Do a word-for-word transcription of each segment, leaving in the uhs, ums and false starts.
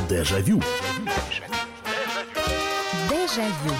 Дежавю. Дежавю.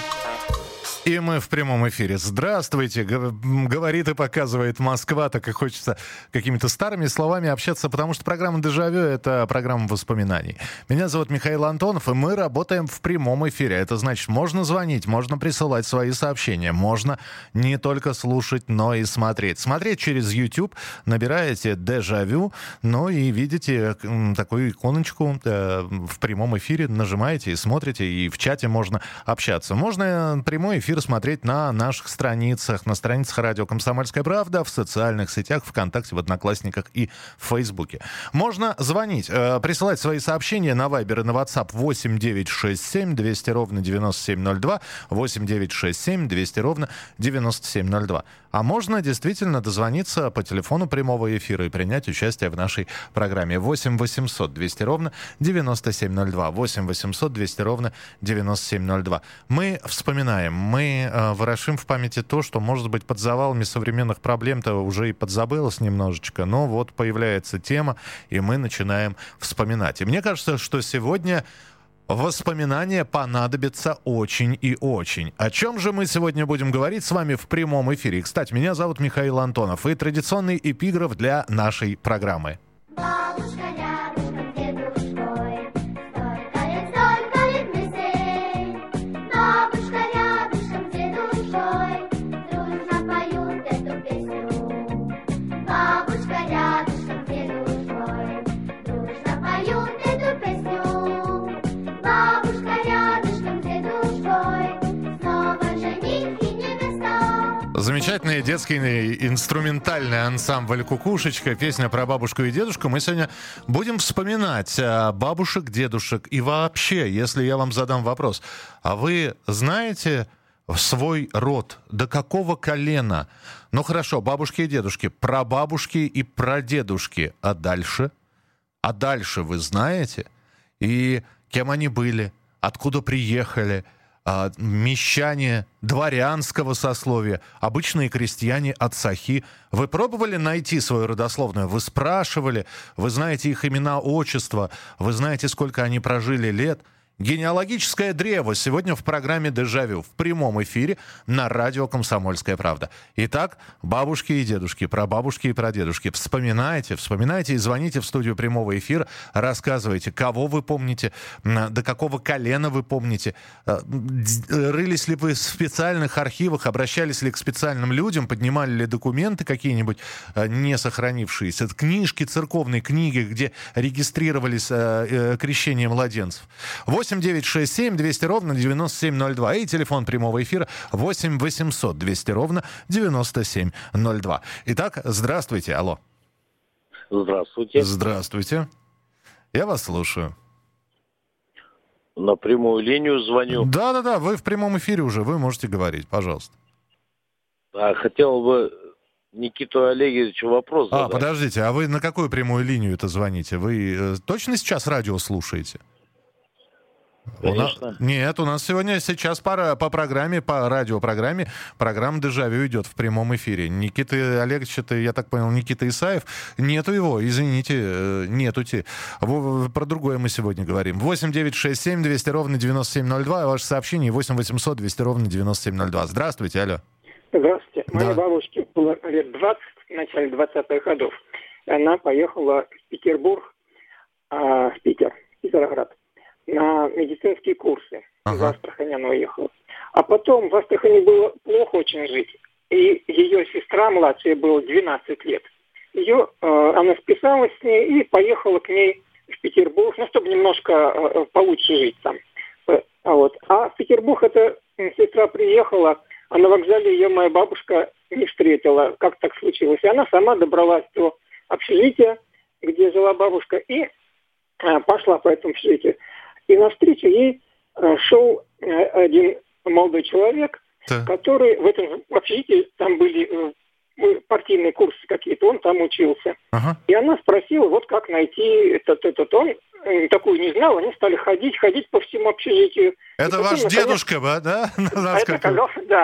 И мы в прямом эфире. Здравствуйте, говорит и показывает Москва. Так и хочется какими-то старыми словами общаться, потому что программа «Дежавю» — это программа воспоминаний. Меня зовут Михаил Антонов, и мы работаем в прямом эфире. Это значит, можно звонить, можно присылать свои сообщения, можно не только слушать, но и смотреть. Смотреть через YouTube, набираете «Дежавю», ну и видите такую иконочку в прямом эфире, нажимаете и смотрите, и в чате можно общаться. Можно прямой эфир смотреть на наших страницах, на страницах радио «Комсомольская правда», в социальных сетях, ВКонтакте, в Одноклассниках и в Фейсбуке. Можно звонить, э, присылать свои сообщения на Вайбер и на WhatsApp восемь девятьсот шестьдесят семь двести ровно девяносто семь ноль два, восемь девятьсот шестьдесят семь двести ровно девяносто семь ноль два. А можно действительно дозвониться по телефону прямого эфира и принять участие в нашей программе. восемь восемьсот двести ровно девяносто семь ноль два, восемь восемьсот двести ровно девяносто семь ноль два. Мы вспоминаем, мы э, ворошим в памяти то, что, может быть, под завалами современных проблем-то уже и подзабылось немножечко, но вот появляется тема, и мы начинаем вспоминать. И мне кажется, что сегодня воспоминания понадобятся очень и очень. О чем же мы сегодня будем говорить с вами в прямом эфире? Кстати, меня зовут Михаил Антонов, и традиционный эпиграф для нашей программы. Бабушка рядышком с дедушкой, столько лет, столько лет вместе. Бабушка рядышком с дедушкой, дружно поют эту песню. Бабушка рядышком с дедушкой, дружно поют эту песню. Бабушка рядышком с дедушкой, снова жених и невеста. Замечательный детский инструментальный ансамбль «Кукушечка», песня про бабушку и дедушку. Мы сегодня будем вспоминать бабушек, дедушек. И вообще, если я вам задам вопрос, а вы знаете свой род, до какого колена? Ну хорошо, бабушки и дедушки, прабабушки и прадедушки. А дальше? А дальше вы знаете? И кем они были? Откуда приехали? А, мещане дворянского сословия, обычные крестьяне от Сахи. Вы пробовали найти свою родословную? Вы спрашивали? Вы знаете их имена, отчества? Вы знаете, сколько они прожили лет? Генеалогическое древо сегодня в программе «Дежавю» в прямом эфире на радио «Комсомольская правда». Итак, бабушки и дедушки, прабабушки и прадедушки. Вспоминайте, вспоминайте и звоните в студию прямого эфира. Рассказывайте, кого вы помните, до какого колена вы помните. Рылись ли вы в специальных архивах, обращались ли к специальным людям, поднимали ли документы какие-нибудь не сохранившиеся, книжки, церковные книги, где регистрировались крещение младенцев. восемь девятьсот шестьдесят семь двести ровно девяносто семь ноль два и телефон прямого эфира восемь восемьсот двести ровно девяносто семь ноль два. Итак, здравствуйте, алло. Здравствуйте. Здравствуйте. Я вас слушаю. На прямую линию звоню. Да-да-да, вы в прямом эфире уже, вы можете говорить, пожалуйста. А, хотел бы Никиту Олеговичу вопрос задать. А, подождите, а вы на какую прямую линию это звоните? Вы э, точно сейчас радио слушаете? Конечно. У нас... Нет, у нас сегодня сейчас по, по программе, по радиопрограмме, программа «Дежавю» идет в прямом эфире. Никиты Олегович, это, я так понял, Никита Исаев. Нету его, извините, нету. Те. Про другое мы сегодня говорим. восемь девятьсот шестьдесят семь двести ровно девяносто семь ноль два. Ваше сообщение восемь восемьсот двести ровно девяносто семь ноль два. Здравствуйте, алло. Здравствуйте. Моей Да. бабушке было лет двадцать, в начале двадцатых годов. Она поехала в Петербург, а, в Питер, Петроград, на медицинские курсы. Ага. В Астрахань она уехала. А потом в Астрахани было плохо очень жить. И ее сестра младшая было двенадцать лет. Ее, э, она списалась с ней и поехала к ней в Петербург, ну, чтобы немножко э, получше жить там. Э, а, вот. а в Петербург эта сестра приехала, а на вокзале ее моя бабушка не встретила. Как так случилось? И она сама добралась до общежития, где жила бабушка, и э, пошла по этому общежитию. И навстречу ей э, шел э, один молодой человек, Да. который в этом общежитии, там были э, партийные курсы какие-то, он там учился. Ага. И она спросила, вот как найти этот, этот, он э, такую не знал, они стали ходить, ходить по всему общежитию. Это И потом, ваш наконец, дедушка, да? а это оказался, да.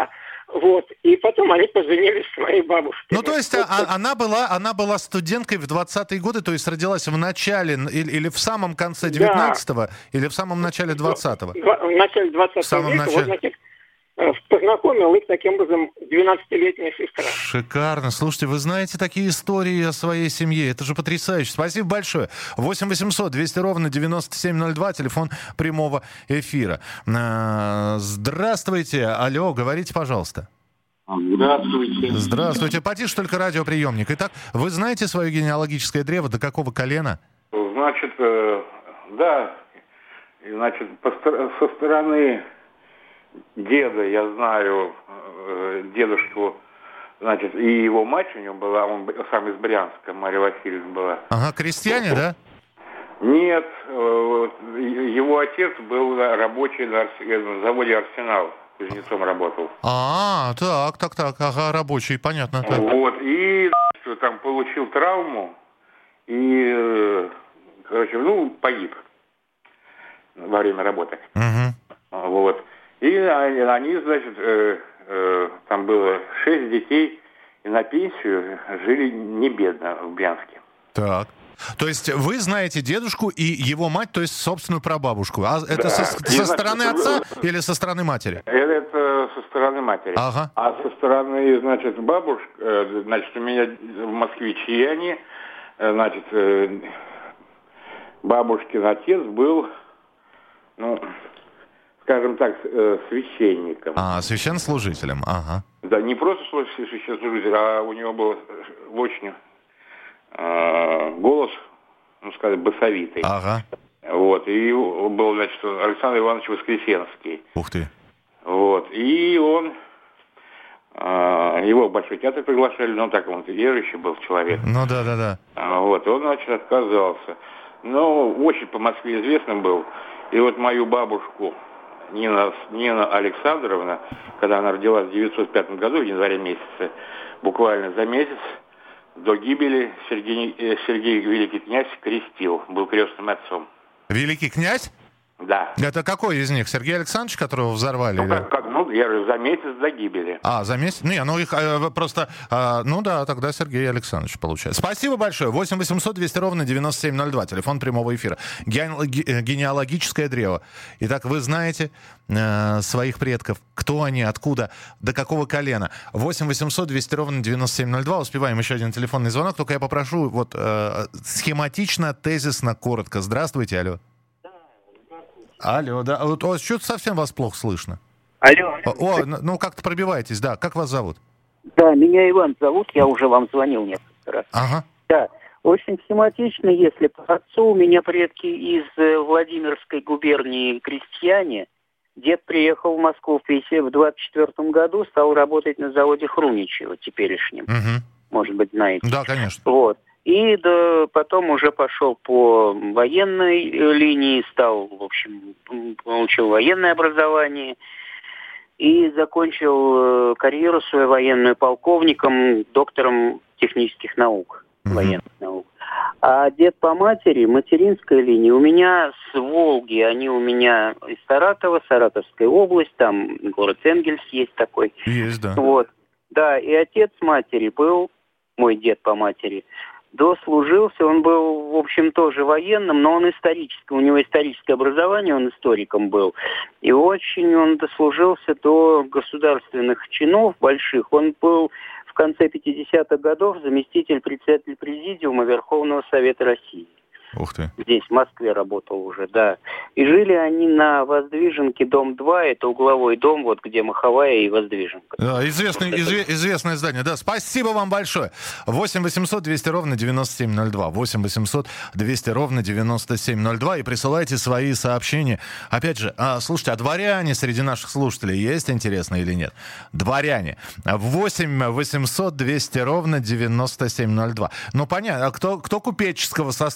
Вот. И потом они поженились с моей бабушкой. Ну, то есть, а, она, была, она была студенткой в двадцатые годы, то есть родилась в начале или, или в самом конце девятнадцатого, да. или в самом начале двадцатого? В начале двадцатого века. Начале... Вот, значит, познакомил их таким образом двенадцатилетняя сестра. Шикарно. Слушайте, вы знаете такие истории о своей семье. Это же потрясающе. Спасибо большое. восемь восемьсот двести ровно девяносто семь ноль два, телефон прямого эфира. Здравствуйте. Алло, говорите, пожалуйста. Здравствуйте. Здравствуйте. Потише только радиоприемник. Итак, вы знаете свое генеалогическое древо? До какого колена? Значит, э, да. Значит, по, со стороны деда я знаю э, дедушку, значит, и его мать у него была, он сам из Брянска, Марья Васильевна была. Ага, крестьяне, да? Нет, э, его отец был рабочий на, на заводе «Арсенал», кузнецом работал. А, так, так, так, ага, рабочий, понятно. Так. Вот, и там получил травму, и, короче, ну, погиб во время работы. Угу. Вот. И они, они значит, э, э, там было шесть детей, и на пенсию жили не бедно в Брянске. Так. То есть вы знаете дедушку и его мать, то есть собственную прабабушку. А это да. со, со значит, стороны отца или со стороны матери? Это, это со стороны матери. Ага. А со стороны, значит, бабушки, э, значит, у меня москвичи они, э, значит, э, бабушкин отец был, ну... скажем так, священником. А, священнослужителем, ага. Да, не просто священнослужитель, а у него был очень э, голос, ну, сказать, басовитый. Ага. Вот, и был, значит, Александр Иванович Воскресенский. Ух ты. Вот, и он, э, его в Большой театр приглашали, но так он верующий был человек. Ну, да-да-да. Вот, он, значит, отказался. Но очень по Москве известным был. И вот мою бабушку Нина, Нина Александровна, когда она родилась в девятьсот пятом году, в январе месяце, буквально за месяц до гибели Сергей, Сергей Великий князь крестил, был крестным отцом. Великий князь? Да. Это какой из них? Сергей Александрович, которого взорвали? Ну, или... как, как, ну я же за месяц до гибели. А, за месяц? Не, ну их э, просто... Э, ну да, тогда Сергей Александрович получается. Спасибо большое. восемь восемьсот двести ровно девяносто семь ноль два. Телефон прямого эфира. Ге- генеалогическое древо. Итак, вы знаете э, своих предков. Кто они, откуда, до какого колена. восемь восемьсот двести ровно девяносто семь ноль два. Успеваем еще один телефонный звонок. Только я попрошу вот э, схематично, тезисно, коротко. Здравствуйте, алло. Алло, да. Вот, о, что-то совсем вас плохо слышно. Алло. О, ну как-то пробиваетесь, да. Как вас зовут? Да, меня Иван зовут, я уже вам звонил несколько раз. Ага. Да, очень схематично, если по отцу у меня предки из Владимирской губернии крестьяне. Дед приехал в Москву в двадцать четвёртом году, стал работать на заводе Хруничева теперешнем. Угу. Может быть, знаете. Да, конечно. Вот. И да, потом уже пошел по военной линии, стал, в общем, получил военное образование и закончил карьеру свою военную полковником, доктором технических наук, mm-hmm. военных наук. А дед по матери, материнская линия, у меня с Волги, они у меня из Саратова, Саратовская область, там город Энгельс есть такой. Есть, да. Вот. Да, и отец матери был, мой дед по матери, дослужился, он был, в общем, тоже военным, но он исторический, у него историческое образование, он историком был. И очень он дослужился до государственных чинов больших. Он был в конце пятидесятых годов заместитель председателя Президиума Верховного Совета России. Ух ты. Здесь, в Москве работал уже, да. И жили они на Воздвиженке, дом два, это угловой дом, вот где Маховая и Воздвиженка. Да, известный, изве, известное здание. Да, спасибо вам большое. восемь восемьсот двести ровно девяносто семь ноль два. восемь восемьсот двести ровно девяносто семь ноль два. И присылайте свои сообщения. Опять же, а, слушайте, а дворяне среди наших слушателей есть, интересно или нет? Дворяне. восемь восемьсот двести ровно девяносто семь ноль два. Ну, понятно, а кто, кто купеческого сословия? Тоже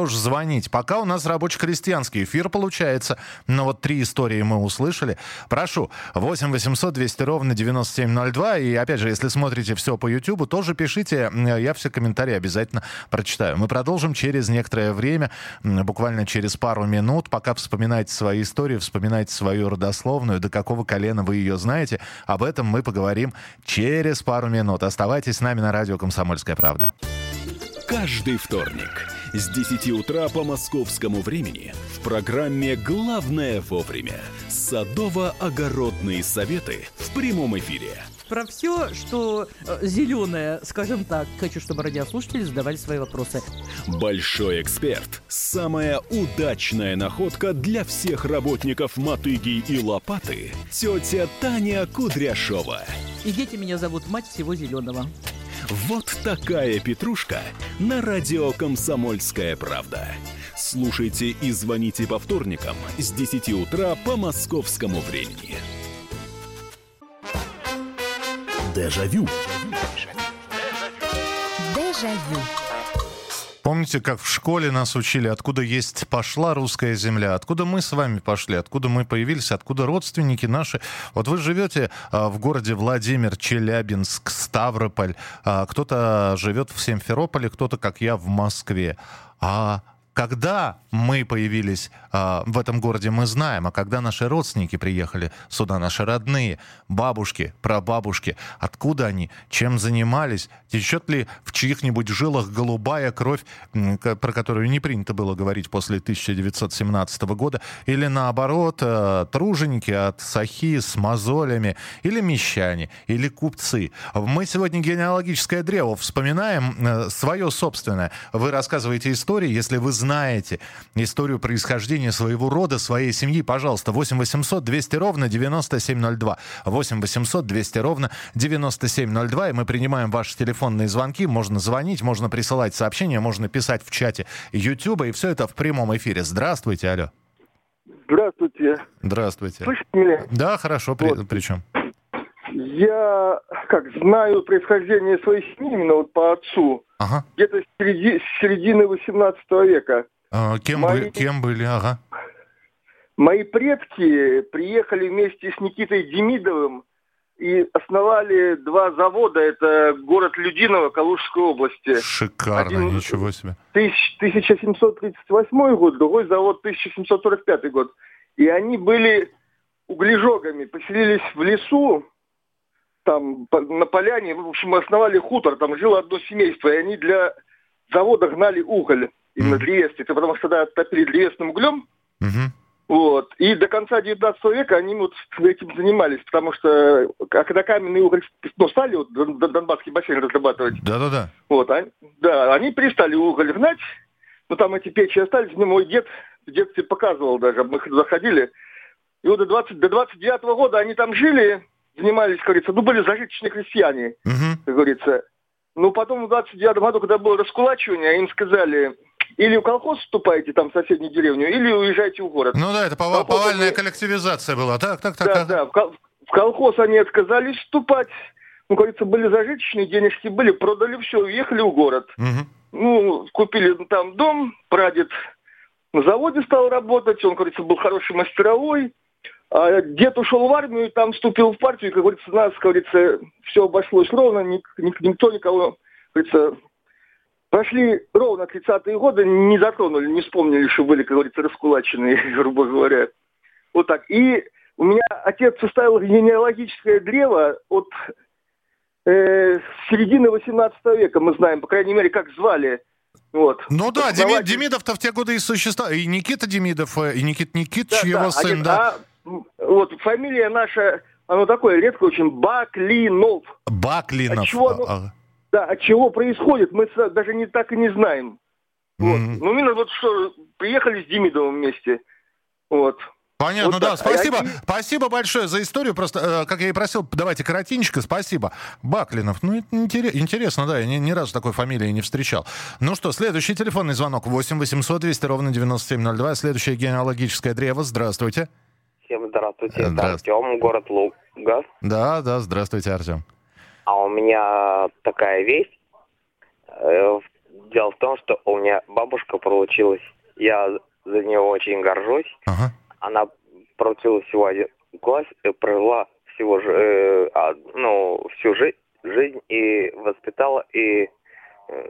тоже звонить. Пока у нас рабоче-крестьянский эфир получается, но вот три истории мы услышали. Прошу, восемь восемьсот двести ровно девяносто семь ноль два. И опять же, если смотрите все по Ютубу, тоже пишите, я все комментарии обязательно прочитаю. Мы продолжим через некоторое время, буквально через пару минут. Пока вспоминайте свои истории, вспоминайте свою родословную, до какого колена вы ее знаете. Об этом мы поговорим через пару минут. Оставайтесь с нами на радио «Комсомольская правда». Каждый вторник с десяти утра по московскому времени в программе «Главное вовремя» садово-огородные советы в прямом эфире. Про все, что э, зеленое, скажем так, хочу, чтобы радиослушатели задавали свои вопросы. Большой эксперт. Самая удачная находка для всех работников мотыги и лопаты. Тетя Таня Кудряшова. И дети меня зовут мать всего зеленого. Вот такая петрушка на радио «Комсомольская правда». Слушайте и звоните по вторникам с десяти утра по московскому времени. Дежавю. Дежавю. Помните, как в школе нас учили, откуда есть пошла русская земля, откуда мы с вами пошли, откуда мы появились, откуда родственники наши. Вот вы живете а, в городе Владимир, Челябинск, Ставрополь, а, кто-то живет в Симферополе, кто-то, как я, в Москве. А когда мы появились а, в этом городе, мы знаем, а когда наши родственники приехали сюда, наши родные, бабушки, прабабушки, откуда они, чем занимались, течет ли в чьих-нибудь жилах голубая кровь, про которую не принято было говорить после тысяча девятьсот семнадцатого года, или наоборот, а, труженики от сахи с мозолями, или мещане, или купцы. Мы сегодня генеалогическое древо вспоминаем, а, свое собственное. Вы рассказываете истории, если вы знаете историю происхождения своего рода, своей семьи, пожалуйста, восемь восемьсот двести ровно девяносто семь ноль два. восемь восемьсот двести ровно девяносто семь ноль два. И мы принимаем ваши телефонные звонки. Можно звонить, можно присылать сообщения, можно писать в чате Ютуба. И все это в прямом эфире. Здравствуйте, алло. Здравствуйте. Здравствуйте. Слышите меня? Да, хорошо, при, вот. причем. Я, как, знаю происхождение своей семьи именно вот по отцу. Ага. Где-то с, середи, с середины восемнадцатого века. А, кем, мои, вы, кем были? Ага. Мои предки приехали вместе с Никитой Демидовым и основали два завода. Это город Людиново Калужской области. Шикарно, Один, ничего себе. тысяча семьсот тридцать восьмой год, другой завод тысяча семьсот сорок пятый год. И они были углежогами, поселились в лесу, там на поляне, в общем, основали хутор, там жило одно семейство, и они для завода гнали уголь, именно mm. древесный, потому что тогда топили древесным углем, mm-hmm. вот, и до конца девятнадцатого века они вот этим занимались, потому что когда каменный уголь, ну, стали вот Донбасский бассейн разрабатывать, да-да-да, вот, они, да, они перестали уголь гнать, но там эти печи остались, мне мой дед в детстве показывал даже, мы заходили, и вот до, двадцать, до двадцать девятого года они там жили, занимались, как говорится, ну, были зажиточные крестьяне, uh-huh. как говорится. Ну, потом в двадцать девятом году, когда было раскулачивание, им сказали, или в колхоз вступаете там в соседнюю деревню, или уезжайте в город. Ну да, это повал- повальная они... коллективизация была, так, так, так. Да, так. да, в, кол- в колхоз они отказались вступать, ну, как говорится, были зажиточные, денежки были, продали все, уехали в город. Uh-huh. Ну, купили там дом, прадед на заводе стал работать, он, как говорится, был хороший мастеровой. А дед ушел в армию, там вступил в партию, и, как говорится, нас, как говорится, все обошлось ровно, ник- ник- никто никого, как говорится, прошли ровно тридцатые годы, не затронули, не вспомнили, что были, как говорится, раскулаченные, грубо говоря. Вот так. И у меня отец составил генеалогическое древо от э, середины восемнадцатого века, мы знаем, по крайней мере, как звали. Вот. Ну да, Основатель... Демидов-то в те годы и существовал, и Никита Демидов, и Никит Никитич, да, его да, сын, один, да. А... Вот, фамилия наша, она такое редко очень, Баклинов. Баклинов. От чего, ну, а... Да, от чего происходит, мы даже не так и не знаем. Mm-hmm. Вот. Ну, именно вот что, приехали с Демидовым вместе. Вот. Понятно, вот да, так. спасибо. А Спасибо большое за историю. Просто, э, как я и просил, давайте коротенько, спасибо. Баклинов, ну, это интерес, интересно, да, я ни, ни разу такой фамилии не встречал. Ну что, следующий телефонный звонок, восемь восемьсот двести ровно девяносто семь ноль два, следующее генеалогическое древо, здравствуйте. Всем здравствуйте, здравствуйте. это Артем, город Лугас. Да, да, здравствуйте, Артем. А у меня такая вещь. В дело в том, что у меня бабушка получилась. Я за нее очень горжусь. Ага. Она проучила всего один класс, и провела всего же, э, а, ну, всю жи- жизнь и воспитала и э,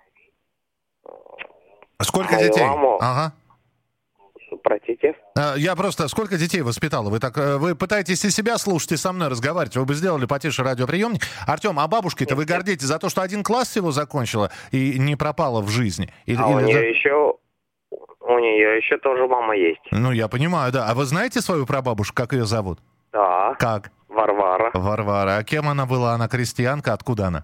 Сколько мою детей? маму. Ага. Простите? А, Я просто... Сколько детей воспитала? Вы так... э, Вы пытаетесь и себя слушать, и со мной разговаривать. Вы бы сделали потише радиоприемник. Артем, а бабушкой-то вы гордитесь за то, что один класс всего закончила и не пропала в жизни? Или, А у или нее за- еще, у нее еще тоже мама есть. Ну, я понимаю, да. А вы знаете свою прабабушку, как ее зовут? Да. Как? Варвара. Варвара. А кем она была? Она крестьянка? Откуда она?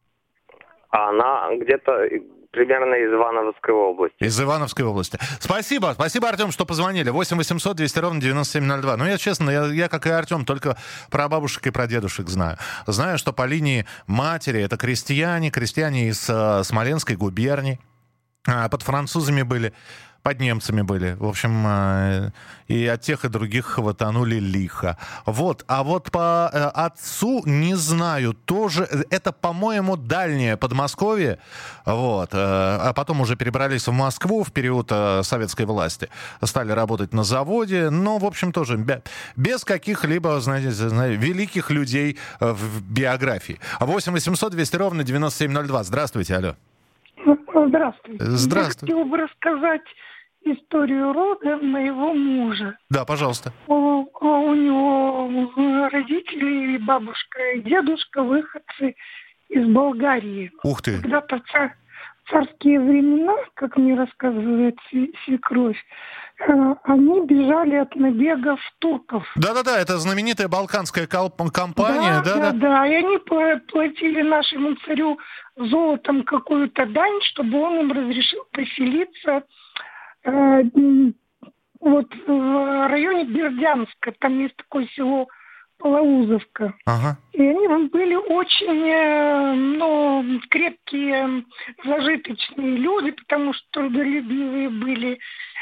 Она где-то примерно из Ивановской области. Из Ивановской области. Спасибо. Спасибо, Артем, что позвонили. восемь восемьсот двести ровно девяносто семь ноль два. Ну, я честно, я, я, как и Артем, только про бабушек и про дедушек знаю. Знаю, что по линии матери это крестьяне, крестьяне из э, Смоленской губернии. А под французами были, под немцами были. В общем, э, и от тех, и других хватанули лихо. Вот. А вот по э, отцу не знаю. Тоже это, по-моему, дальнее Подмосковье. Вот. Э, а потом уже перебрались в Москву в период э, советской власти. Стали работать на заводе. Но, в общем, тоже бе- без каких-либо, знаете, знаете, великих людей э, в биографии. восемь восемьсот двести ровно девяносто семь ноль два. Здравствуйте, алло. Здравствуйте. Здравствуй. Я хотела бы рассказать историю рода моего мужа. Да, пожалуйста. У, у него родители, бабушка и дедушка, выходцы из Болгарии. Ух ты. Когда-то в цар- царские времена, как мне рассказывает сви- свекровь, э, они бежали от набегов турков. Да-да-да, это знаменитая балканская кол- компания. Да, да, да. И они пла- платили нашему царю золотом какую-то дань, чтобы он им разрешил поселиться э, м, вот в районе Бердянска. Там есть такое село Полоузовка. Ага. И они были очень э, ну, крепкие, зажиточные люди, потому что трудолюбивые были.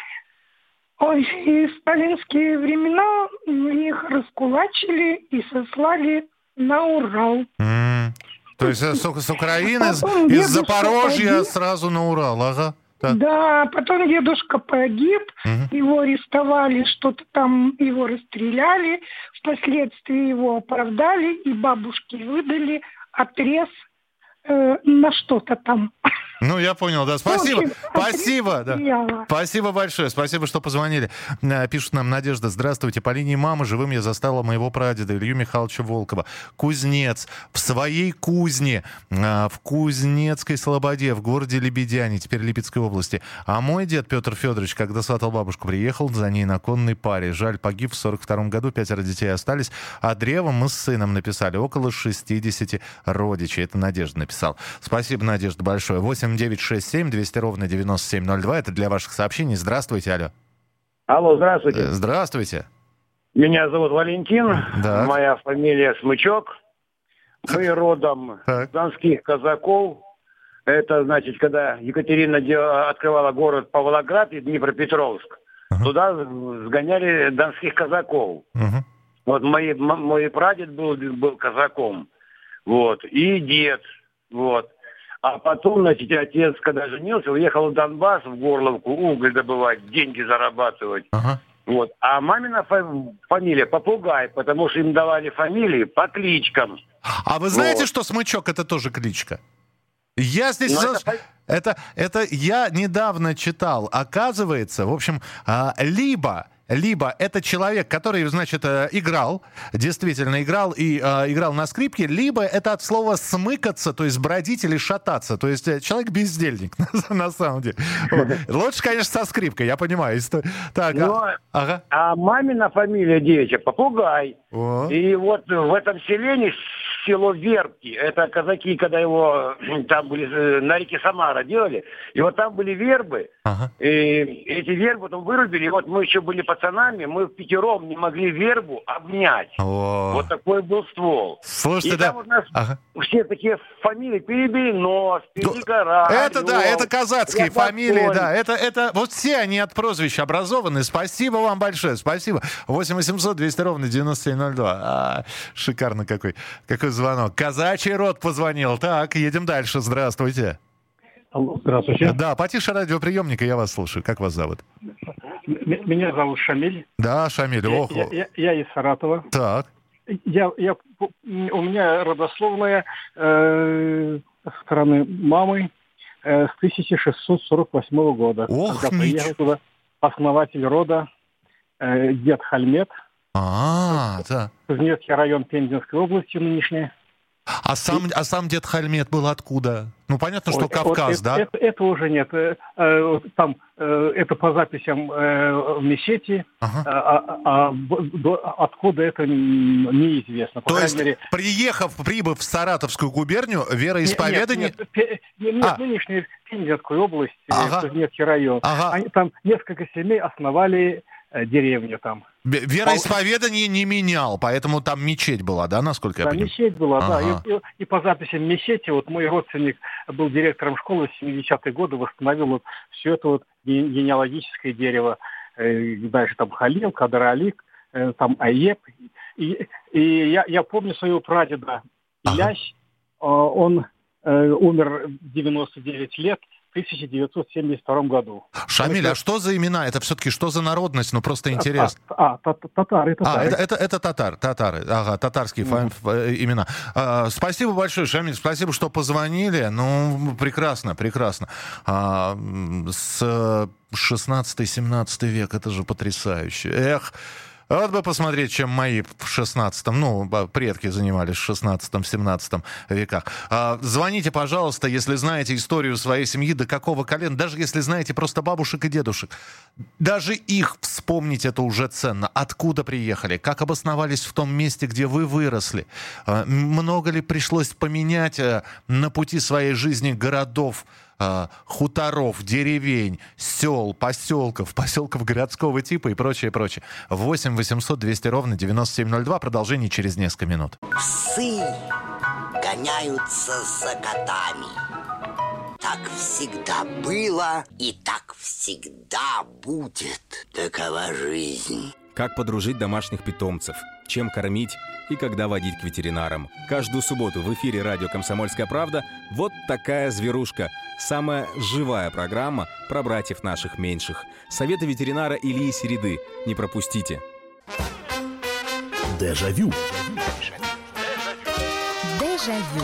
Ой, и в сталинские времена их раскулачили и сослали на Урал. М. То есть э, с, с Украины, с- Потом из дедушка Запорожья погиб. сразу на Урал. Ага. Так. Да, потом дедушка погиб, Мгм. его арестовали, что-то там, его расстреляли, впоследствии его оправдали, и бабушке выдали отрез э, на что-то там. Ну, я понял, да. Спасибо. В общем, Спасибо. Да. материала. Спасибо большое. Спасибо, что позвонили. Э, Пишет нам Надежда. Здравствуйте. По линии мамы живым я застала моего прадеда Илью Михайловича Волкова. Кузнец. В своей кузне. э, В Кузнецкой Слободе. В городе Лебедяне. Теперь Липецкой области. А мой дед Петр Федорович, когда сватал бабушку, приехал за ней на конной паре. Жаль, погиб в сорок втором году. Пятеро детей остались. А древо мы с сыном написали. Около шестидесяти родичей. Это Надежда написал. Спасибо, Надежда, большое. восемь девять шесть семь двести ровно девяносто семь ноль два. Это для ваших сообщений. Здравствуйте, алло. Алло, здравствуйте. Э, Здравствуйте. Меня зовут Валентин. Да. Моя фамилия Смычок. Мы родом Так. с донских казаков. Это, значит, когда Екатерина де- открывала город Павлоград и Днепропетровск, Ага. туда сгоняли донских казаков. Мгм. Вот мои, м- мой прадед был, был казаком. Вот. И дед. Вот. А потом, значит, отец, когда женился, уехал в Донбасс, в Горловку, уголь добывать, деньги зарабатывать. Ага. Вот. А мамина фа- фамилия Попугай, потому что им давали фамилии по кличкам. А вы знаете, Вот. что Смычок — это тоже кличка? Я здесь... Ну, за- это Это, это я недавно читал. Оказывается, в общем, а, либо... Либо это человек, который, значит, э, играл, действительно играл и э, играл на скрипке, либо это от слова «смыкаться», то есть бродить или шататься, то есть э, человек-бездельник, на, на самом деле. Вот. Лучше, конечно, со скрипкой, я понимаю. Исто- Так, а- Но- ага. А мамина фамилия девичья Попугай. О. И вот в этом селении село Вербки, это казаки, когда его там были э, на реке Самара делали, и вот там были вербы, Ага. и эти вербы потом вырубили, и вот мы еще были пацанами, мы в пятером не могли вербу обнять. О. Вот такой был ствол. Слушайте, и да. там у нас Ага. все такие фамилии, Переберенос, Перегора. Это да, это казацкие Рябоконь. фамилии, да. Это, это вот все они от прозвищ образованы. Спасибо вам большое, спасибо. восемь восемьсот двести ровно девяносто семь ноль два. А, шикарно какой, какой звонок. Казачий род позвонил. Так, едем дальше. Здравствуйте. Алло, здравствуйте. Да, потише радиоприемника, я вас слушаю. Как вас зовут? М- меня зовут Шамиль. Да, Шамиль, Я, ох. я, я, я из Саратова. Так. Я, я, у меня родословная э, со стороны мамы э, с тысяча шестьсот сорок восьмого года. Ох, когда приехал туда основатель рода э, дед Хальмет. А, да. Кузнецкий район Пензенской области нынешний. А сам, а сам дед Хальмет был откуда? Ну, понятно, что Ой, Кавказ, вот да? Это, это, это уже нет. Э, э, Там э, это по записям э, в мечети, Ага. а, а- а б- до- откуда это н- неизвестно. По То крайней есть, мере, приехав, прибыв в Саратовскую губернию, вероисповедание... Нет, нет, пе- нет, А. нынешняя Пензенская область, э, Ага. Кузнецкий район. Ага. Они, там несколько семей основали э, деревню там. Бе- Вероисповедание не менял, поэтому там мечеть была, да, насколько я Да, понимаю? мечеть была, Ага. да. И, и- и по записям мечети, вот мой родственник был директором школы в семидесятые годы, восстановил вот все это вот ге- генеалогическое дерево. Э, дальше там Халил, Кадр Алик, э, там Аеп. И, и я, я помню своего прадеда Илясь, э, он э, умер в девяносто девять лет в тысяча девятьсот семьдесят втором году. Шамиль, а что за имена? Это все-таки что за народность? Ну, просто интересно. А, а, та- татары, А, татары. это, это, это татар, татары, ага, татарские фа- фа- э, имена. А, спасибо большое, Шамиль, спасибо, что позвонили. Ну, прекрасно, прекрасно. А, м, с шестнадцатый-семнадцатый век, это же потрясающе. Эх, вот бы посмотреть, чем мои в шестнадцатом, ну, предки занимались в шестнадцатом-семнадцатом веках. А, звоните, пожалуйста, если знаете историю своей семьи, до какого колена, даже если знаете просто бабушек и дедушек. Даже их вспомнить это уже ценно. Откуда приехали, как обосновались в том месте, где вы выросли. А, много ли пришлось поменять а, на пути своей жизни городов, а, хуторов, деревень, сел, поселков, поселков городского типа и прочее, прочее. восемь восемьсот двести ровно девяносто семь ноль два. Продолжение через несколько минут. Псы гоняются за котами. Так всегда было и так всегда будет. Такова жизнь. Как подружить домашних питомцев, чем кормить и когда водить к ветеринарам. Каждую субботу в эфире радио «Комсомольская правда» вот такая зверушка. Самая живая программа про братьев наших меньших. Советы ветеринара Ильи Середы. Не пропустите. Дежавю. Дежавю.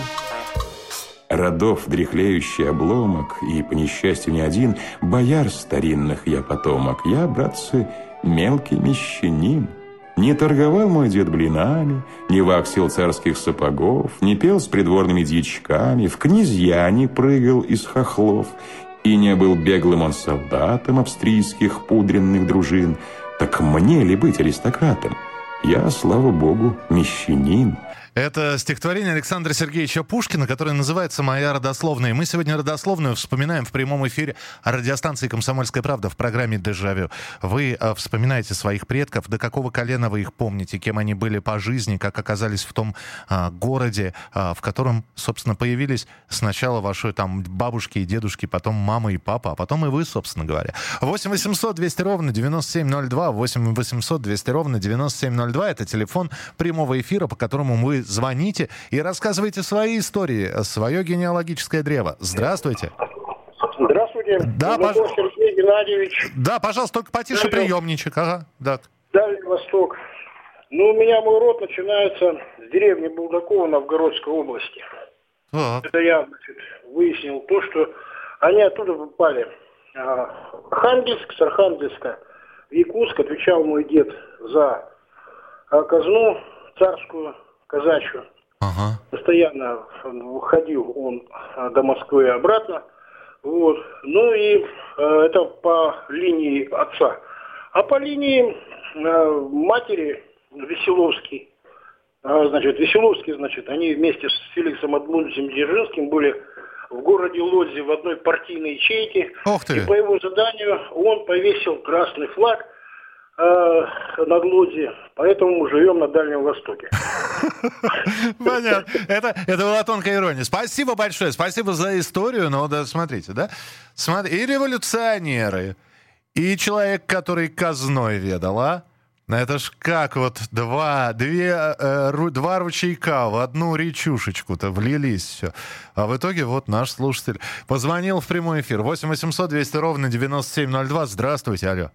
Родов дряхлеющий обломок, и, по несчастью, не один, бояр старинных я потомок. Я, братцы, мелкий мещанин. Не торговал мой дед блинами, не ваксил царских сапогов, не пел с придворными дьячками, в князья не прыгал из хохлов, и не был беглым он солдатом австрийских пудренных дружин. Так мне ли быть аристократом? Я, слава богу, мещанин. Это стихотворение Александра Сергеевича Пушкина, которое называется «Моя родословная». И мы сегодня родословную вспоминаем в прямом эфире радиостанции «Комсомольская правда» в программе «Дежавю». Вы э, вспоминаете своих предков, до какого колена вы их помните, кем они были по жизни, как оказались в том э, городе, э, в котором, собственно, появились сначала ваши там бабушки и дедушки, потом мама и папа, а потом и вы, собственно говоря. восемь восемьсот двести ровно девяносто семь ноль два, восемь восемьсот двести ровно девяносто семь ноль два. Это телефон прямого эфира, по которому вы звоните и рассказывайте свои истории, свое генеалогическое древо. Здравствуйте. Здравствуйте. Да, пож... Сергей Геннадьевич. Да, пожалуйста, только потише Дальний... приемничек. Ага, да. Дальний Восток. Ну, у меня мой род начинается с деревни Булдакова Новгородской области. Так. Это я, значит, выяснил то, что они оттуда попали. Архангельск, с Архангельска в Якутск отвечал мой дед за казну царскую, казачью. Ага. Постоянно ходил он до Москвы и обратно. Вот. Ну и э, это по линии отца. А по линии э, матери Веселовский, э, значит, Веселовский, значит, они вместе с Феликсом Адмундовичем Дзержинским были в городе Лодзи в одной партийной ячейке. Ох ты. И по его заданию он повесил красный флаг над Лодзи, поэтому мы живем на Дальнем Востоке. Понятно. Это, это была тонкая ирония. Спасибо большое, спасибо за историю. Но да, смотрите, да? Смотри, и революционеры, и человек, который казной ведал, а? Это ж как вот два, две, э, ру, два ручейка в одну речушечку-то влились все. А в итоге вот наш слушатель позвонил в прямой эфир. восемь восемьсот двести ровно девяносто семь ноль два. Здравствуйте, алло.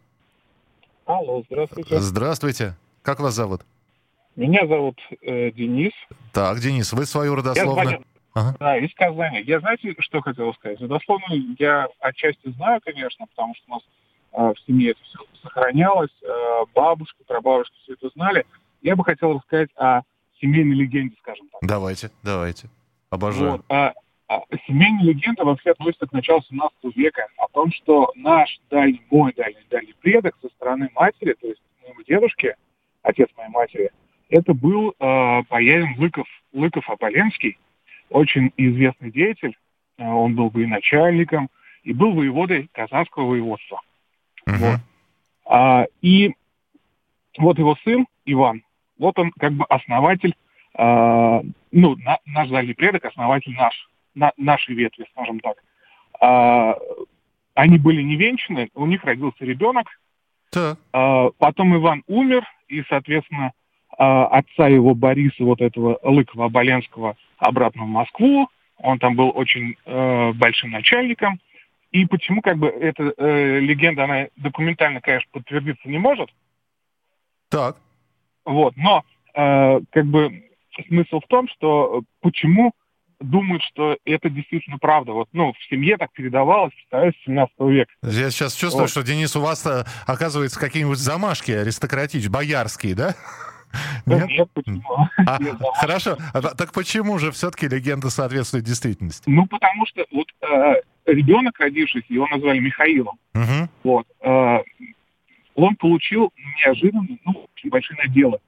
Алло, здравствуйте. Здравствуйте. Как вас зовут? Меня зовут э, Денис. Так, Денис, вы свою родословную... Я ага. Да, из Казани. Я, знаете, что хотел сказать? Родословную я отчасти знаю, конечно, потому что у нас э, в семье это все сохранялось. Э, бабушка, прабабушка все это знали. Я бы хотел рассказать о семейной легенде, скажем так. Давайте, давайте. Обожаю. Вот. А, а, семейная легенда вообще относится к началу семнадцатого века. О том, что наш дальний, мой дальний, дальний предок со стороны матери, то есть моего дедушки, отец моей матери, это был э, боярин Лыков, Лыков-Оболенский, очень известный деятель. Э, он был военачальником и был воеводой Казанского воеводства. Uh-huh. Вот. А, и вот его сын Иван, вот он как бы основатель, э, ну, на, наш дальний предок, основатель наш, на, нашей ветви, скажем так. А, они были невенчаны, у них родился ребенок. Uh-huh. А, потом Иван умер, и, соответственно, отца его Бориса, вот этого Лыкова-Оболенского, обратно в Москву. Он там был очень э, большим начальником. И почему как бы эта э, легенда, она документально, конечно, подтвердиться не может. Так. Вот, но э, как бы смысл в том, что почему думают, что это действительно правда. Вот, ну, в семье так передавалось, считаю, с семнадцатого века. Я сейчас чувствую, вот. Что, Денис, у вас, оказывается, какие-нибудь замашки аристократические, боярские, да? Нет? Нет, почему? А, хорошо. А, так почему же все-таки легенда соответствует действительности? Ну, потому что вот э, ребенок, родившийся, его назвали Михаилом. Угу. Вот. Э, он получил неожиданно, ну, очень большие наделы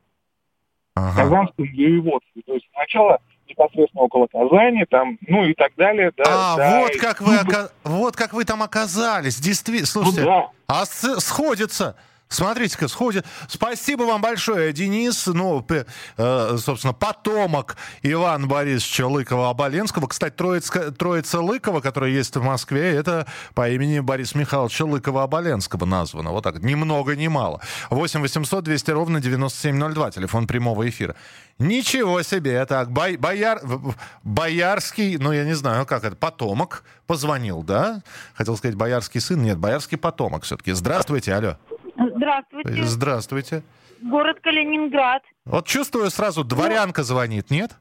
ага. в Казанском воеводстве. То есть сначала непосредственно около Казани, там, ну и так далее. Да, а, да, вот, и... как вы, ока... вот как вы там оказались. Действительно, слушайте, ну, да. а с... сходится... Смотрите-ка, сходит. Спасибо вам большое, Денис. Ну, э, собственно, потомок Ивана Борисовича Лыкова-Оболенского. Кстати, троица, троица Лыкова, которая есть в Москве, это по имени Бориса Михайловича Лыкова-Оболенского названо. Вот так, ни много ни мало. восемь восемьсот двести ровно девяносто семь ноль два, телефон прямого эфира. Ничего себе, так, бо, бояр, боярский, ну, я не знаю, как это, потомок позвонил, да? Хотел сказать, боярский сын, нет, боярский потомок все-таки. Здравствуйте, алло. Здравствуйте. Здравствуйте. Город Калининград. Вот чувствую сразу, дворянка звонит, нет?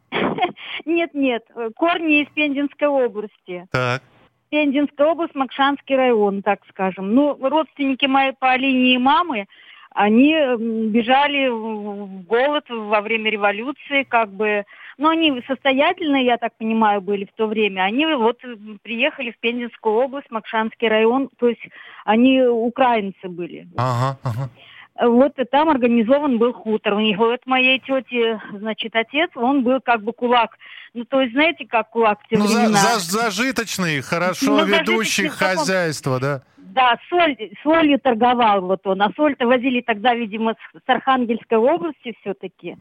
Нет, нет. Корни из Пензенской области. Так. Пензенская область, Макшанский район, так скажем. Ну, родственники мои по линии мамы, они бежали в голод во время революции, как бы. Но они состоятельные, я так понимаю, были в то время. Они вот приехали в Пензенскую область, Макшанский район, то есть они украинцы были. Ага, ага. Вот и там организован был хутор. У них вот моей тети, значит, отец, он был как бы кулак. Ну, то есть, знаете, как кулак в те ну, времена. За, за, зажиточный, хорошо ну, ведущий хозяйство, да? Да, соль, солью торговал вот он. А соль-то возили тогда, видимо, с, с Архангельской области все-таки.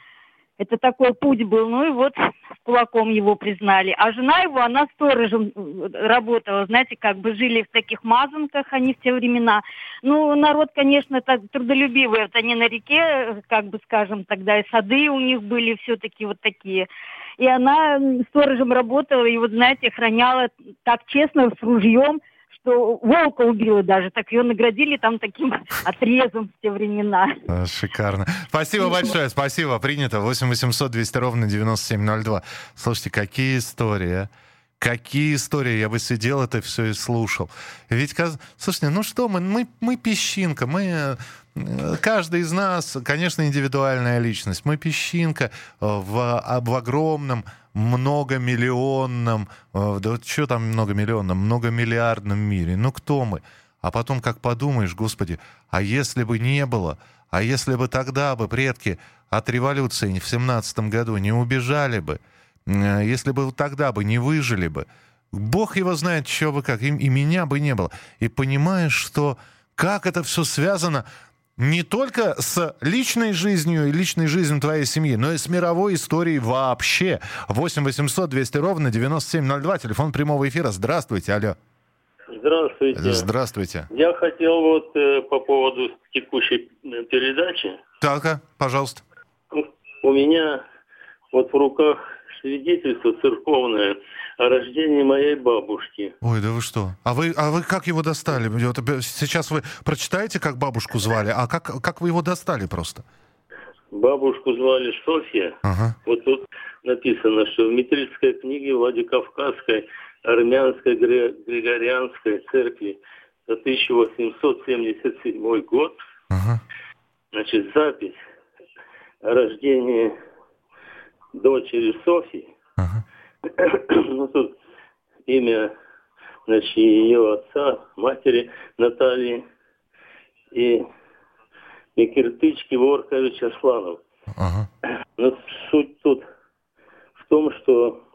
Это такой путь был, ну и вот с кулаком его признали. А жена его, она сторожем работала, знаете, как бы жили в таких мазанках они в те времена. Ну, народ, конечно, так трудолюбивый. Вот они на реке, как бы скажем, тогда и сады у них были все-таки вот такие. И она сторожем работала, и вот, знаете, охраняла так честно, с ружьем, что волка убила даже, так ее наградили там таким отрезом в те времена. Шикарно. Спасибо большое, спасибо, принято. восемь восемьсот двести ровно девяносто семь ноль два. Слушайте, какие истории, а? Какие истории, я бы сидел это все и слушал. Ведь, слушайте, ну что мы, мы, мы песчинка, мы, каждый из нас, конечно, индивидуальная личность, мы песчинка в, в огромном, многомиллионном, да что там многомиллионном, многомиллиардном мире. Ну кто мы? А потом, как подумаешь, господи, а если бы не было, а если бы тогда бы предки от революции в семнадцатом году не убежали бы, если бы тогда бы не выжили бы, Бог его знает, что бы как, и, и меня бы не было. И понимаешь, что как это все связано не только с личной жизнью и личной жизнью твоей семьи, но и с мировой историей вообще. восемь восемьсот двести ровно девяносто семь ноль два, телефон прямого эфира. Здравствуйте, алло. Здравствуйте. Здравствуйте. Я хотел вот э, по поводу текущей передачи. Так, а, пожалуйста. У меня вот в руках свидетельство церковное о рождении моей бабушки. Ой, да вы что? А вы, а вы как его достали? Вот сейчас вы прочитаете, как бабушку звали, а как, как вы его достали просто? Бабушку звали Софья. Ага. Вот тут написано, что в метрической книге Владикавказской армянской Григорианской церкви за тысяча восемьсот семьдесят седьмой год, ага. значит, запись о рождении дочери Софьи. Ага. Ну, тут имя, значит, ее отца, матери Натальи и Микиртыч Киворка Вячеславов. Ага. Но суть тут в том, что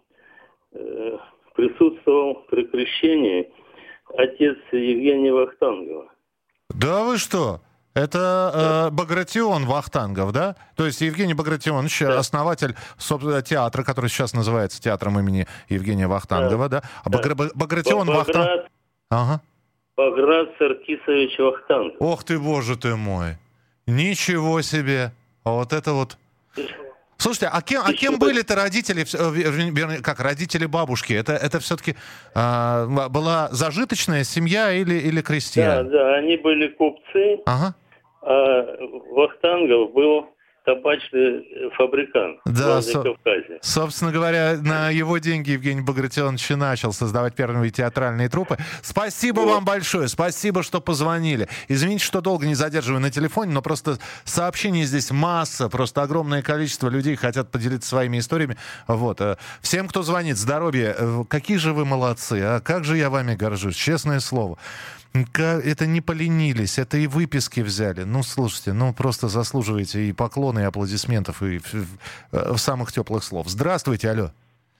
э, присутствовал при крещении отец Евгения Вахтангова. Да вы что? Это э, Багратион Вахтангов, да? То есть Евгений Багратионович, да. основатель собственно, театра, который сейчас называется театром имени Евгения Вахтангова, да? да? А Багра... да. Багратион Вахтангов... Ага. Баграт Саркисович Вахтангов. Ох ты, боже ты мой! Ничего себе! А вот это вот... Слушайте, а кем, а кем были-то родители, вернее, как родители бабушки? Это, это все-таки а, была зажиточная семья или, или крестьяне? Да, да, они были купцы, ага. а Вахтангов был табачный фабрикант да, в Владикавказе. Со- собственно говоря, на его деньги Евгений Багратионович начал создавать первые театральные труппы. Спасибо вот. вам большое, спасибо, что позвонили. Извините, что долго не задерживаю на телефоне, но просто сообщений здесь масса, просто огромное количество людей хотят поделиться своими историями. Вот. Всем, кто звонит, здоровья. Какие же вы молодцы, а как же я вами горжусь, честное слово. Это не поленились, это и выписки взяли. Ну, слушайте, ну просто заслуживаете и поклоны, и аплодисментов, и в, в, в самых теплых слов. Здравствуйте, алло.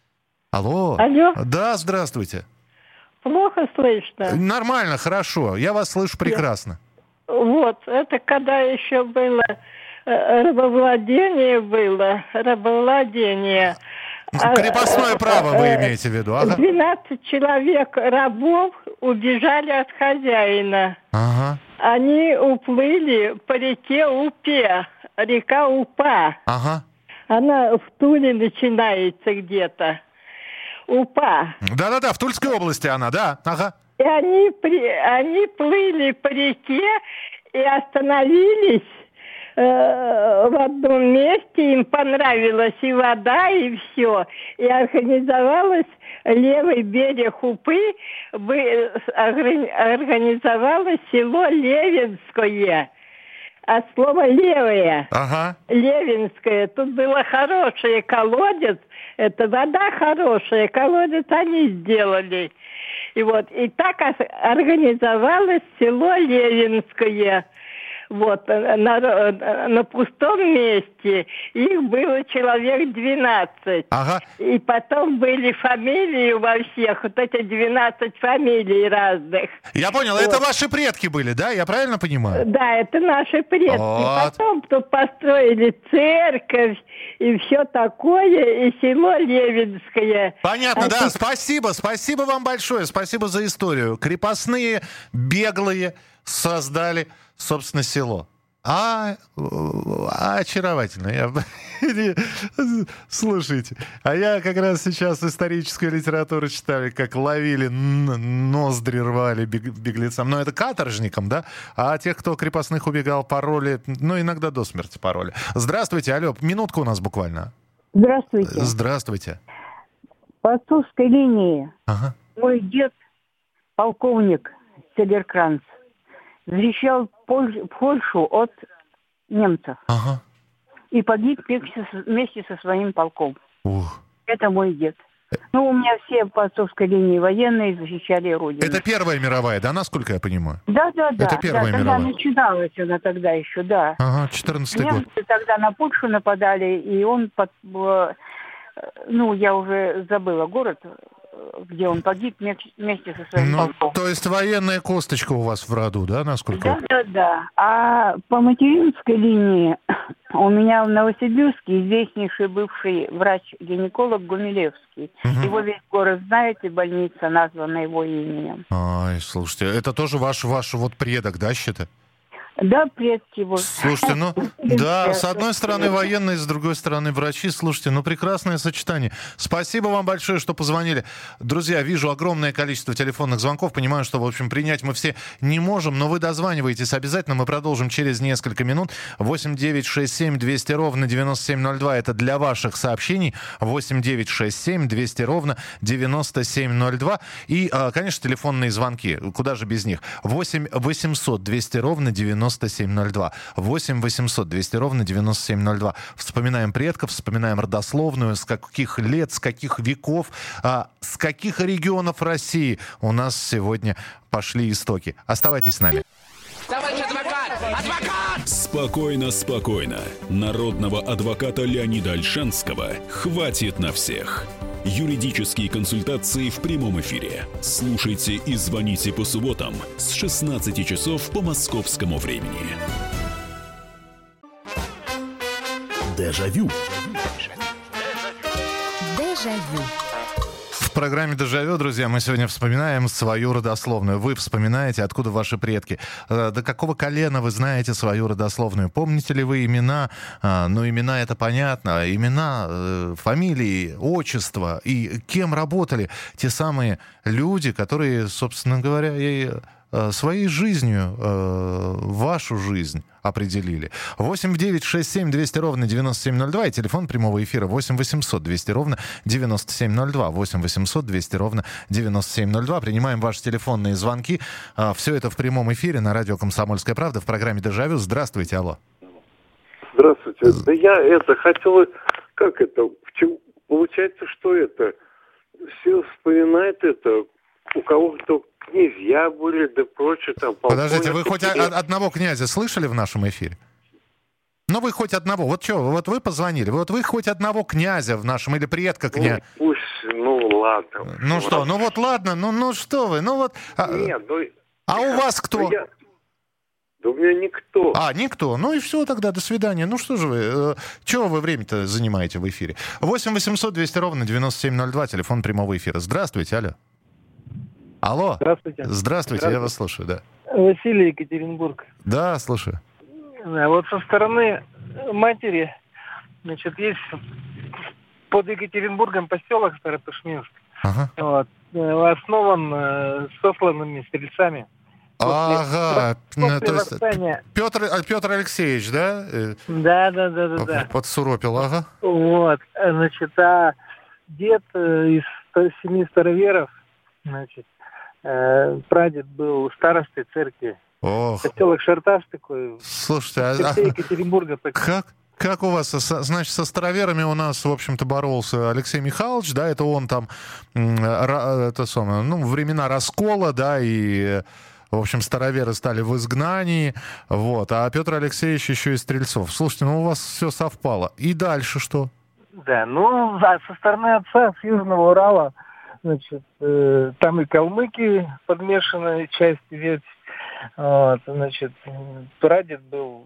Алло. Алло. Да, здравствуйте. Плохо слышно. Нормально, хорошо. Я вас слышу прекрасно. Вот, это когда еще было рабовладение было, рабовладение. Крепостное право вы имеете в виду, ага. двенадцать человек рабов убежали от хозяина. Ага. Они уплыли по реке Упе, река Упа. Ага. Она в Туле начинается где-то. Упа. Да-да-да, в Тульской области она, да, ага. И они, при... они плыли по реке и остановились в одном месте, им понравилась и вода, и все. И организовалось левый берег Упы, организовалось село Левинское. От слова «левое». Ага. Левинское. Тут было хорошее колодец. Это вода хорошая, колодец они сделали. И вот, и так организовалось село Левинское. Вот, на, на пустом месте их было человек двенадцать. Ага. И потом были фамилии во всех, вот эти двенадцать фамилий разных. Я понял, вот. Это ваши предки были, да? Я правильно понимаю? Да, это наши предки. Вот. Потом тут построили церковь и все такое, и село Левинское. Понятно, а да, ты... спасибо, спасибо вам большое, спасибо за историю. Крепостные, беглые создали... собственно, село. А, а очаровательно. Я... Слушайте, а я как раз сейчас историческую литературу читали, как ловили, ноздри рвали беглецам. Но это каторжникам, да? А тех, кто крепостных убегал, пароли, ну, иногда до смерти пароли. Здравствуйте, алло, минутка у нас буквально. Здравствуйте. Здравствуйте. По отцовской линии ага. мой дед, полковник Селеркранц, защищал Польшу от немцев. Ага. И погиб вместе со своим полком. Ух. Это мой дед. Ну, у меня все по отцовской линии военные защищали Родину. Это Первая мировая, да, насколько я понимаю? Да, да, да. Это Первая да, мировая. Когда начиналась она тогда еще, да. Ага, четырнадцатый год. Немцы тогда на Польшу нападали, и он, под, ну, я уже забыла город, где он погиб вместе со своим ну, полком. То есть военная косточка у вас в роду, да, насколько? Да, да, да. А по материнской линии у меня в Новосибирске известнейший бывший врач-гинеколог Гумилевский. Угу. Его весь город знает, и больница названа его именем. Ай, слушайте, это тоже ваш, ваш вот предок, да, считай? Да, предки его. Слушайте, ну, да, с одной стороны военные, с другой стороны врачи. Слушайте, ну, прекрасное сочетание. Спасибо вам большое, что позвонили. Друзья, вижу огромное количество телефонных звонков. Понимаю, что, в общем, принять мы все не можем, но вы дозваниваетесь обязательно. Мы продолжим через несколько минут. восемь девять шесть семь двести ровно девяносто семь ноль два. Это для ваших сообщений. восемь девять шесть семь двести ровно девяносто семь ноль два. И, конечно, телефонные звонки. Куда же без них? восемь восемьсот двести ровно девяносто семь ноль два. восемь восемьсот двести ровно девяносто семь ноль два. Вспоминаем предков, вспоминаем родословную, с каких лет, с каких веков, а, с каких регионов России у нас сегодня пошли истоки. Оставайтесь с нами. Товарищ адвокат! Адвокат! Спокойно, спокойно. Народного адвоката Леонида Ольшанского хватит на всех. Юридические консультации в прямом эфире. Слушайте и звоните по субботам с шестнадцати часов по московскому времени. Дежавю. Дежавю. В программе «Дежавю», друзья, мы сегодня вспоминаем свою родословную. Вы вспоминаете, откуда ваши предки. До какого колена вы знаете свою родословную? Помните ли вы имена? Ну, имена — это понятно. Имена, фамилии, отчества. И кем работали те самые люди, которые, собственно говоря, и своей жизнью вашу жизнь определили. восемь девять шесть семь двести ровно девяносто семь ноль два и телефон прямого эфира восемь восемьсот двести ровно девяносто семь ноль два. восемь восемьсот двести ровно девяносто семь ноль два. Принимаем ваши телефонные звонки. Все это в прямом эфире на радио «Комсомольская правда» в программе «Дежавю». Здравствуйте, алло. Здравствуйте. Да я это хотел... Как это? Получается, что это? Все вспоминают это. У кого-то князья были, да прочее там. Подождите, вы хоть о- одного князя слышали в нашем эфире? Ну, вы хоть одного. Вот что, вот вы позвонили. Вот вы хоть одного князя в нашем, или предка князя. Ну, пусть, ну, ладно. Ну, ладно. Что, ну вот ладно, ну, ну что вы, ну вот... Нет, ну... А у вас кто? Ну, я... Да у меня никто. А, никто. Ну и все тогда, до свидания. Ну что же вы, э, чего вы время-то занимаете в эфире? восемь восемьсот двести ровно девяносто семь ноль два, телефон прямого эфира. Здравствуйте, алло. Алло. Здравствуйте. Здравствуйте. Здравствуйте, я вас слушаю, да. Василий, Екатеринбург. Да, слушаю. Да, вот со стороны матери, значит, есть под Екатеринбургом поселок Старопышминск. Ага. Вот, основан э, сосланными стрельцами. Ага, после, то есть восстания... Петр, Петр Алексеевич, да? Да, да, да, да, да. Подсуропил, ага. Вот, значит, а дед из семи староверов, значит, э, прадед был старостой церкви. Ох. Поселок Шарташ такой. Слушайте, а, Екатеринбурга. Как? Как у вас, значит, со староверами у нас, в общем-то, боролся Алексей Михайлович, да, это он там, это самое, ну, времена раскола, да, и, в общем, староверы стали в изгнании, вот, а Петр Алексеевич еще и Стрельцов. Слушайте, ну, у вас все совпало. И дальше что? Да, ну, а со стороны отца, с Южного Урала, значит, э, там и калмыки подмешанная часть, ветвь, вот, значит, прадед был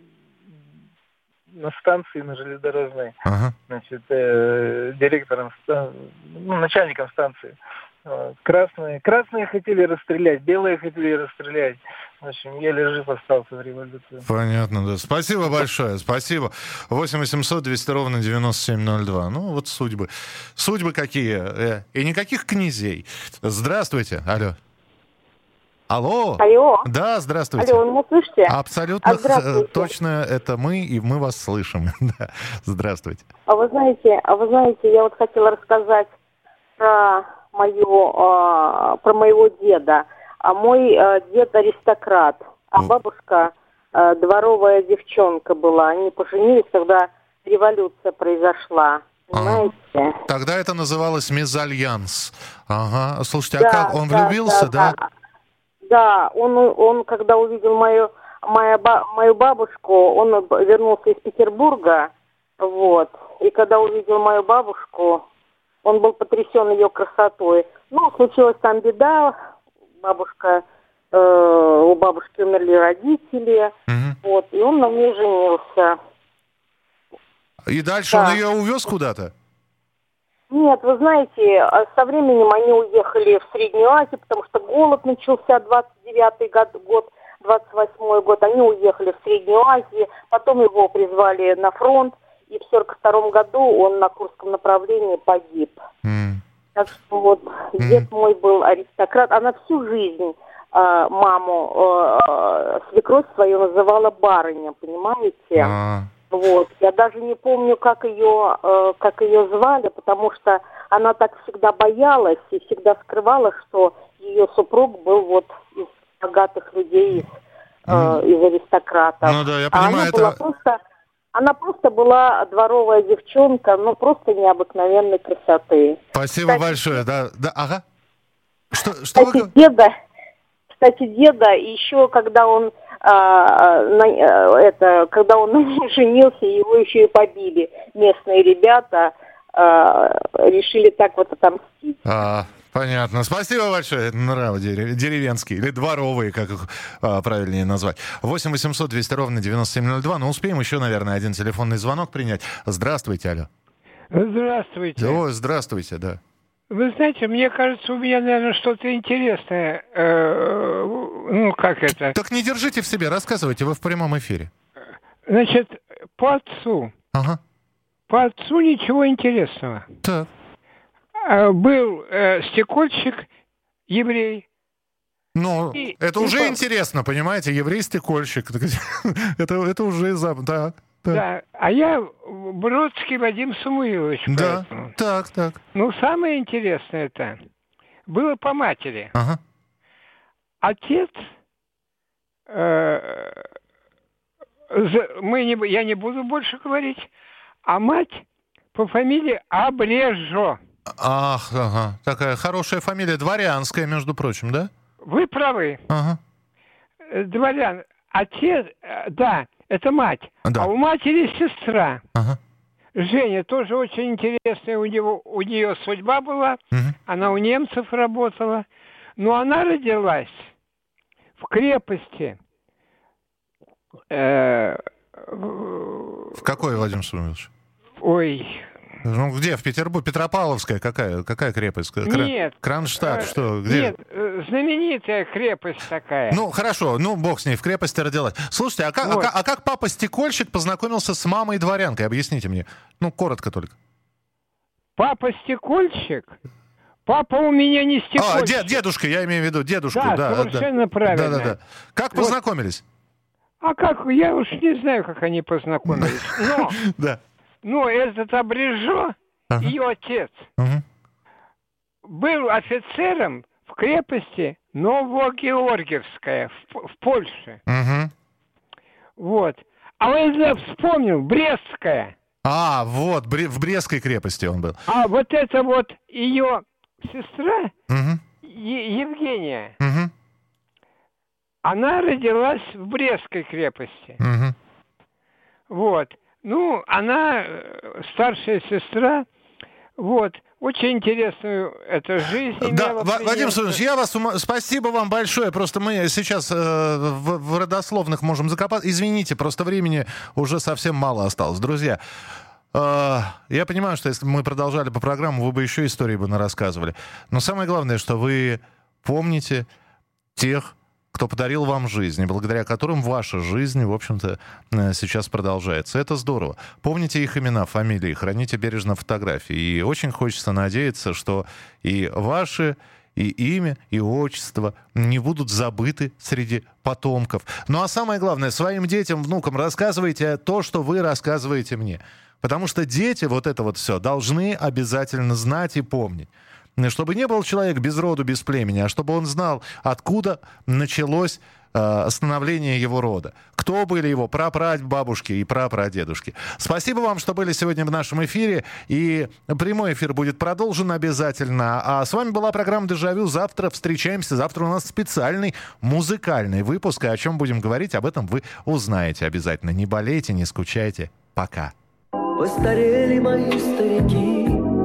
на станции, на железнодорожной, ага. значит, э, директором, ну, начальником станции. Красные, красные хотели расстрелять, белые хотели расстрелять. В общем, еле жив остался в революции. Понятно, да. Спасибо большое, спасибо. восемь восемьсот двести ровно девяносто семь ноль два. Ну, вот судьбы. Судьбы какие. И никаких князей. Здравствуйте. Алло. Алло. Алло. Да, здравствуйте. Алло, вы меня слышите? Абсолютно а точно это мы, и мы вас слышим. Да. Здравствуйте. А вы знаете, а вы знаете, я вот хотела рассказать про мою, э, про моего деда. А мой э, дед аристократ, а бабушка э, дворовая девчонка была. Они поженились, когда революция произошла. Понимаете? Ага. Тогда это называлось мезальянс. Ага. Слушайте, да, а как? Он да, влюбился, да? Да, да. Он, он, когда увидел мою, мою, мою бабушку, он вернулся из Петербурга, вот. И когда увидел мою бабушку, он был потрясен ее красотой. Ну, случилась там беда. Бабушка, э, у бабушки умерли родители. Угу. Вот, и он на ней женился. И дальше да. он ее увез куда-то? Нет, вы знаете, со временем они уехали в Среднюю Азию, потому что голод начался, двадцать девятый год. двадцать восьмой год, они уехали в Среднюю Азию, потом его призвали на фронт, и в сорок втором году он на Курском направлении погиб. Mm. Так что вот mm. дед мой был аристократ, она всю жизнь э, маму, э, свекровь свою называла барыня, понимаете? Ah. Вот. Я даже не помню, как ее, э, как ее звали, потому что она так всегда боялась и всегда скрывала, что ее супруг был вот из богатых людей, э, mm. из аристократов. Ну да, я а понимаю, она это... была просто, она просто была дворовая девчонка, ну просто необыкновенной красоты. Спасибо кстати, большое. Да, да, ага. Что, что кстати, вы... деда, кстати, деда еще, когда он А, на, это, когда он на ней женился, его еще и побили. Местные ребята а, решили так вот отомстить. А, понятно. Спасибо большое. Это нравы деревенские или дворовые, как их а, правильнее назвать. восемь восемьсот двести ровно девяносто семь ноль два. Ну, успеем еще, наверное, один телефонный звонок принять. Здравствуйте, алло. Здравствуйте. Ой, здравствуйте, да. Вы знаете, мне кажется, у меня, наверное, что-то интересное. Э, ну, как это? Так не держите в себе, рассказывайте, вы в прямом эфире. Значит, по отцу. Ага. По отцу ничего интересного. Так. Был э, стекольщик, еврей. Ну, и, это и уже пап... интересно, понимаете, еврей-стекольщик. это, это уже... Да. Да. да, а я Бродский Вадим Самуилович. Да, поэтому. так, так. Ну, самое интересное это было по матери. Ага. Отец, э, мы не, я не буду больше говорить, а мать по фамилии Абрежо. Ах, ага, такая хорошая фамилия, дворянская, между прочим, да? Вы правы. Ага. Дворян. Отец, да, это мать. Да. А у матери сестра. Ага. Женя, тоже очень интересная у него, у нее судьба была. Угу. Она у немцев работала. Но она родилась в крепости. Э, в какой, Владимир Самуилович? Ой... Ну, где? В Петербурге? Петропавловская? Какая? Какая крепость? Кра... Нет. Кронштадт? Э, что? Где? Нет, знаменитая крепость такая. Ну, хорошо. Ну, бог с ней. В крепости родилась. Слушайте, а как, вот. а, а как папа-стекольщик познакомился с мамой-дворянкой? Объясните мне. Ну, коротко только. Папа-стекольщик? Папа у меня не стекольщик. А, дед, дедушка, я имею в виду. Дедушку. Да, да совершенно да. правильно. Да, да, да. Как вот. Познакомились? А как? Я уж не знаю, как они познакомились. Но... Да. Ну, этот Абрежо, ага. ее отец, ага. был офицером в крепости Новогеоргиевская в, в Польше. Ага. Вот. А он я вспомнил, Брестская. А, вот, в Брестской крепости он был. А вот это вот ее сестра, ага. Е- Евгения, ага. она родилась в Брестской крепости. Ага. Вот. Ну, она старшая сестра, вот, очень интересную эту жизнь да, имела. В- Вадим Самуилович, я вас ума... спасибо вам большое, просто мы сейчас э, в, в родословных можем закопать. Извините, просто времени уже совсем мало осталось. Друзья, э, я понимаю, что если бы мы продолжали по программу, вы бы еще истории бы нарассказывали. Но самое главное, что вы помните тех, кто подарил вам жизнь, и благодаря которым ваша жизнь, в общем-то, сейчас продолжается. Это здорово. Помните их имена, фамилии, храните бережно фотографии. И очень хочется надеяться, что и ваши, и имя, и отчество не будут забыты среди потомков. Ну а самое главное, своим детям, внукам рассказывайте то, что вы рассказываете мне. Потому что дети вот это вот все должны обязательно знать и помнить. Чтобы не был человек без роду, без племени, а чтобы он знал, откуда началось э, становление его рода. Кто были его прапрабабушки и прапрадедушки. Спасибо вам, что были сегодня в нашем эфире. И прямой эфир будет продолжен обязательно. А с вами была программа «Дежавю». Завтра встречаемся. Завтра у нас специальный музыкальный выпуск. И о чем будем говорить, об этом вы узнаете обязательно. Не болейте, не скучайте. Пока. Постарели мои старики,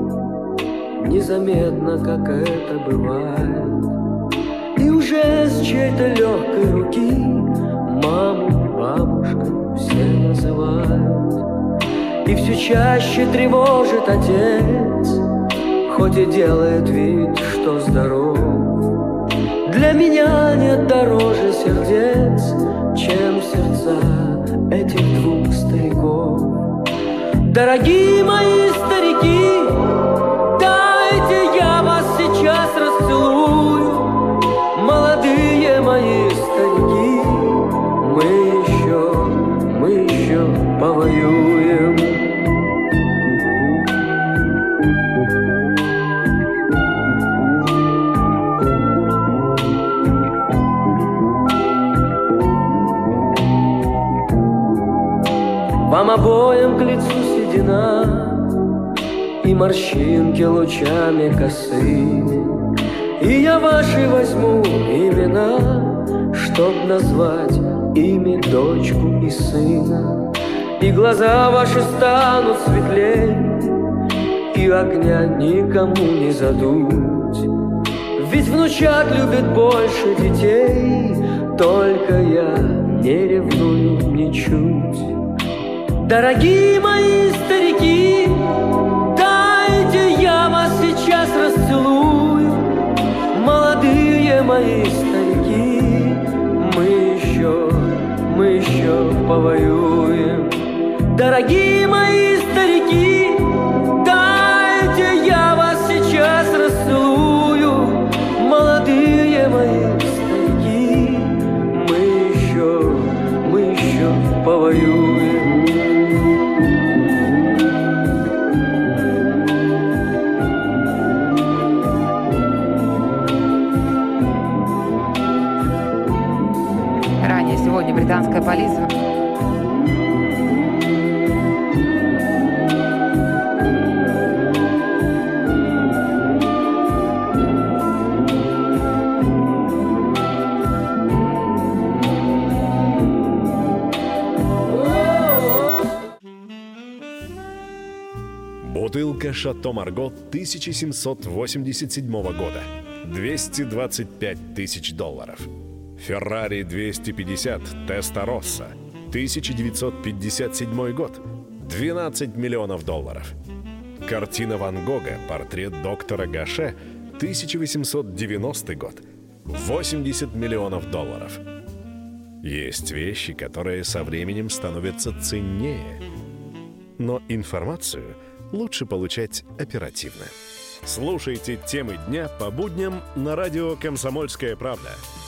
незаметно, как это бывает. И уже с чьей-то легкой руки маму, бабушку все называют. И все чаще тревожит отец, хоть и делает вид, что здоров. Для меня нет дороже сердец, чем сердца этих двух стариков. Дорогие мои старики, дайте я вас сейчас расцелую. Молодые мои старики, мы еще, мы еще повоюем. Вам обоим к лицу седина и морщинки лучами косыми, и я ваши возьму имена, чтоб назвать ими дочку и сына. И глаза ваши станут светлей, и огня никому не задуть. Ведь внучат любят больше детей, только я не ревную ничуть. Дорогие мои старики, дайте я вас сейчас расцелую. Молодые мои старики, мы еще, мы еще повоюем. Дорогие мои старики, дайте я вас сейчас расцелую. Молодые мои старики, мы еще, мы еще повоюем. Сегодня британская полиция... Бутылка «Шато Марго» тысяча семьсот восемьдесят седьмого года. двести двадцать пять тысяч долларов. Феррари двести пятьдесят Теста-Росса, тысяча девятьсот пятьдесят седьмой год, двенадцать миллионов долларов. Картина Ван Гога «Портрет доктора Гаше», тысяча восемьсот девяностый год, восемьдесят миллионов долларов. Есть вещи, которые со временем становятся ценнее, но информацию лучше получать оперативно. Слушайте темы дня по будням на радио «Комсомольская правда».